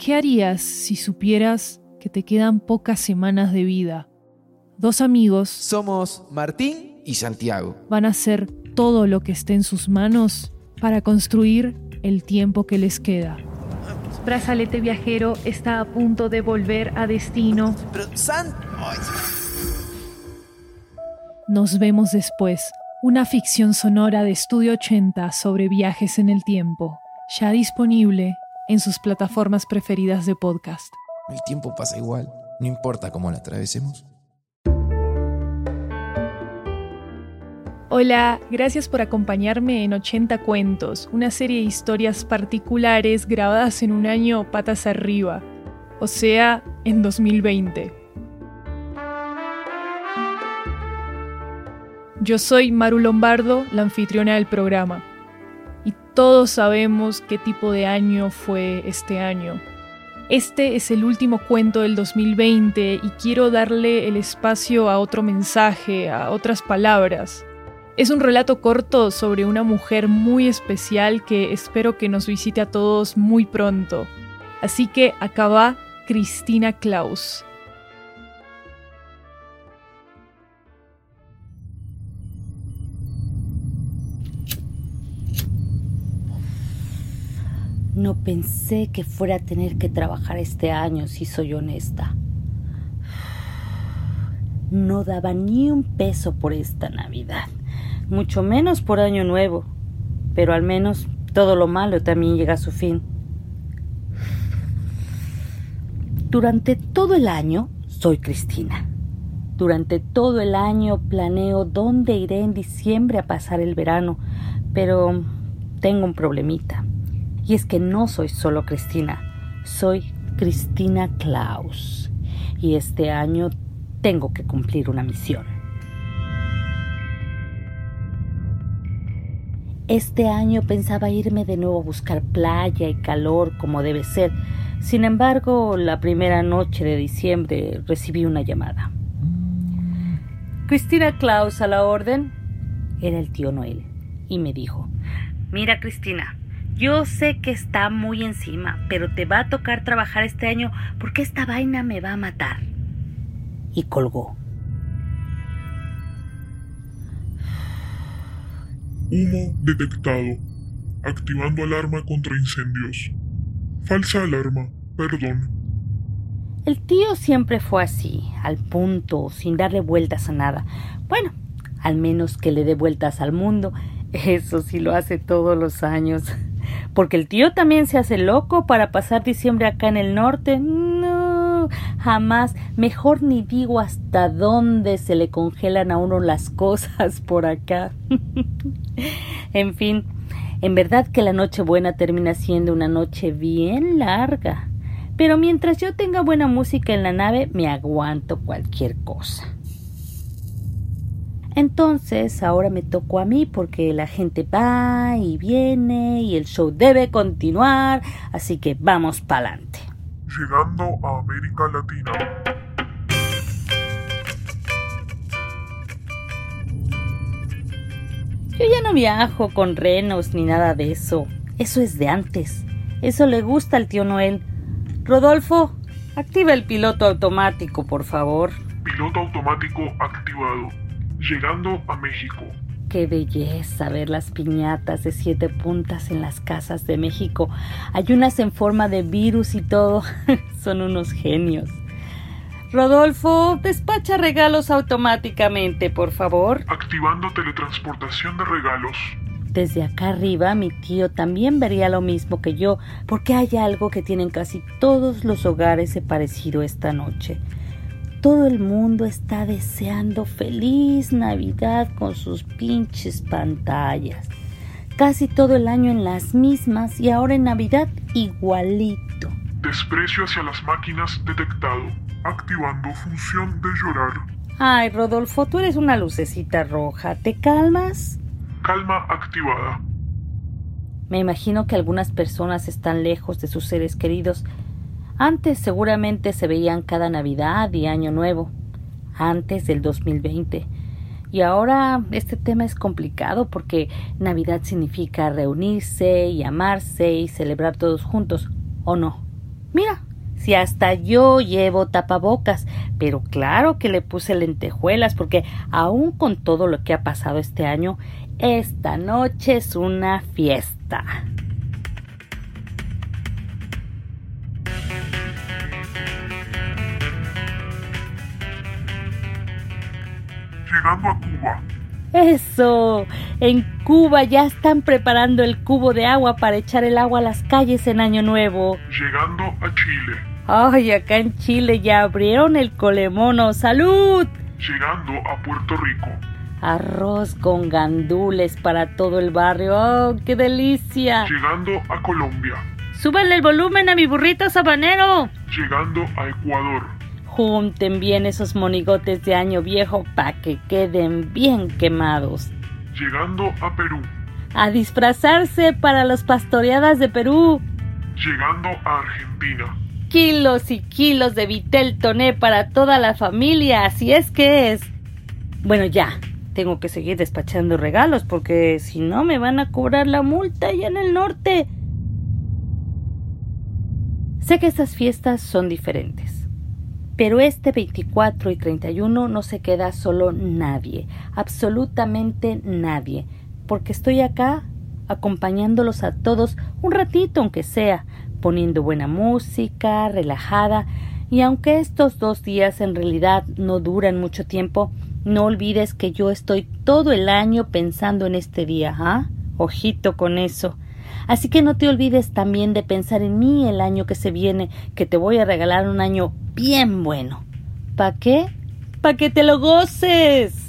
¿Qué harías si supieras que te quedan pocas semanas de vida? Dos amigos Somos Martín y Santiago. van a hacer todo lo que esté en sus manos para construir el tiempo que les queda. Brazalete viajero está a punto de volver a destino. Pero Ay. Nos vemos después. Una ficción sonora de Estudio 80 sobre viajes en el tiempo. Ya disponible en sus plataformas preferidas de podcast. El tiempo pasa igual, no importa cómo la atravesemos. Hola, gracias por acompañarme en 80 Cuentos, una serie de historias particulares grabadas en un año patas arriba, o sea, en 2020. Yo soy Maru Lombardo, la anfitriona del programa, y todos sabemos qué tipo de año fue este año. Este es el último cuento del 2020 y quiero darle el espacio a otro mensaje, a otras palabras. Es un relato corto sobre una mujer muy especial que espero que nos visite a todos muy pronto. Así que acá va Cristina Claus. No pensé que fuera a tener que trabajar este año, si soy honesta. No daba ni un peso por esta Navidad, mucho menos por Año Nuevo, pero al menos todo lo malo también llega a su fin. Durante todo el año soy Cristina. Durante todo el año planeo dónde iré en diciembre a pasar el verano, pero tengo un problemita. Y es que no soy solo Cristina, soy Cristina Claus. Y este año tengo que cumplir una misión. Este año pensaba irme de nuevo a buscar playa y calor como debe ser. Sin embargo, la primera noche de diciembre recibí una llamada. Cristina Claus, a la orden. Era el tío Noel y me dijo: mira, Cristina, yo sé que está muy encima, pero te va a tocar trabajar este año porque esta vaina me va a matar. Y colgó. Humo detectado. Activando alarma contra incendios. Falsa alarma, perdón. El tío siempre fue así, al punto, sin darle vueltas a nada. Bueno, al menos que le dé vueltas al mundo. Eso sí lo hace todos los años. Porque el tío también se hace loco para pasar diciembre acá en el norte. No, jamás. Mejor ni digo hasta dónde se le congelan a uno las cosas por acá. En fin, en verdad que la Nochebuena termina siendo una noche bien larga. Pero mientras yo tenga buena música en la nave, me aguanto cualquier cosa. Entonces, ahora me tocó a mí porque la gente va y viene y el show debe continuar, así que vamos pa'lante. Llegando a América Latina. Yo ya no viajo con renos ni nada de eso. Eso es de antes. Eso le gusta al tío Noel. Rodolfo, activa el piloto automático, por favor. Piloto automático activado. Llegando a México. Qué belleza ver las piñatas de 7 puntas en las casas de México. Hay unas en forma de virus y todo. Son unos genios. Rodolfo, despacha regalos automáticamente, por favor. Activando teletransportación de regalos. Desde acá arriba, mi tío también vería lo mismo que yo, porque hay algo que tienen casi todos los hogares de parecido esta noche. Todo el mundo está deseando feliz Navidad con sus pinches pantallas. Casi todo el año en las mismas y ahora en Navidad igualito. Desprecio hacia las máquinas detectado. Activando función de llorar. Ay, Rodolfo, tú eres una lucecita roja. ¿Te calmas? Calma activada. Me imagino que algunas personas están lejos de sus seres queridos. Antes seguramente se veían cada Navidad y Año Nuevo, antes del 2020. Y ahora este tema es complicado porque Navidad significa reunirse y amarse y celebrar todos juntos, ¿o no? Mira, si hasta yo llevo tapabocas, pero claro que le puse lentejuelas porque aún con todo lo que ha pasado este año, esta noche es una fiesta. Llegando a Cuba. ¡Eso! En Cuba ya están preparando el cubo de agua para echar el agua a las calles en Año Nuevo. Llegando a Chile. ¡Ay, acá en Chile ya abrieron el Colemono! ¡Salud! Llegando a Puerto Rico. Arroz con gandules para todo el barrio. ¡Oh, qué delicia! Llegando a Colombia. ¡Súbele el volumen a mi burrito sabanero! Llegando a Ecuador. Junten bien esos monigotes de año viejo pa' que queden bien quemados. Llegando a Perú. A disfrazarse para las pastoreadas de Perú. Llegando a Argentina. Kilos y kilos de vitel toné para toda la familia, así es que es. Bueno, ya, tengo que seguir despachando regalos porque si no me van a cobrar la multa allá en el norte. Sé que estas fiestas son diferentes. Pero este 24 y 31 no se queda solo nadie, absolutamente nadie, porque estoy acá acompañándolos a todos un ratito aunque sea, poniendo buena música, relajada, y aunque estos 2 días en realidad no duran mucho tiempo, no olvides que yo estoy todo el año pensando en este día, ¿ah? Ojito con eso. Así que no te olvides también de pensar en mí el año que se viene, que te voy a regalar un año bien bueno. ¿Para qué? ¡Para que te lo goces!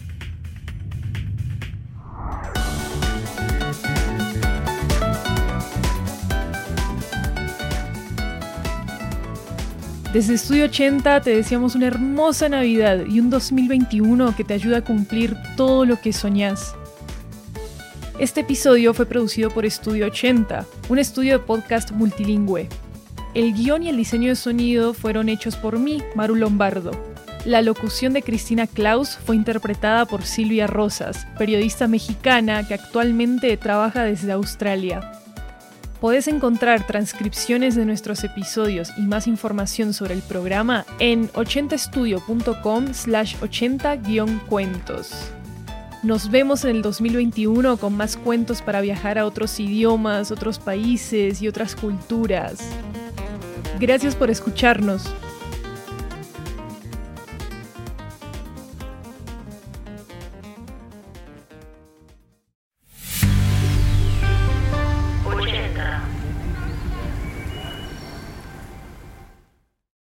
Desde Estudio 80 te deseamos una hermosa Navidad y un 2021 que te ayude a cumplir todo lo que soñás. Este episodio fue producido por Estudio 80, un estudio de podcast multilingüe. El guión y el diseño de sonido fueron hechos por mí, Maru Lombardo. La locución de Cristina Claus fue interpretada por Silvia Rosas, periodista mexicana que actualmente trabaja desde Australia. Podés encontrar transcripciones de nuestros episodios y más información sobre el programa en 80estudio.com/80-cuentos. Nos vemos en el 2021 con más cuentos para viajar a otros idiomas, otros países y otras culturas. Gracias por escucharnos.